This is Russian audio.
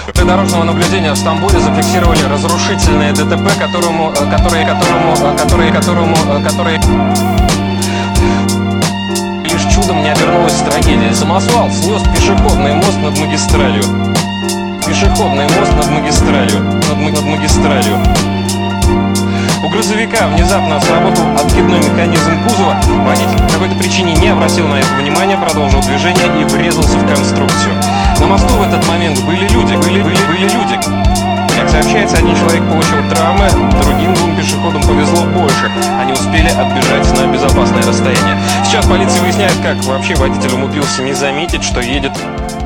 Дорожного наблюдения в Стамбуле зафиксировали разрушительное ДТП, которое лишь чудом не обернулось трагедией. Самосвал снес пешеходный мост над магистралью. У грузовика внезапно сработал откидной механизм кузова. Водитель по какой-то причине не обратил на это внимания, продолжил движение и врезался в конструкцию. На мосту в этот момент были люди. Как сообщается, один человек получил травмы, другим двум пешеходам повезло больше. Они успели отбежать на безопасное расстояние. Сейчас полиция выясняет, как вообще водитель умудрился не заметить, что едет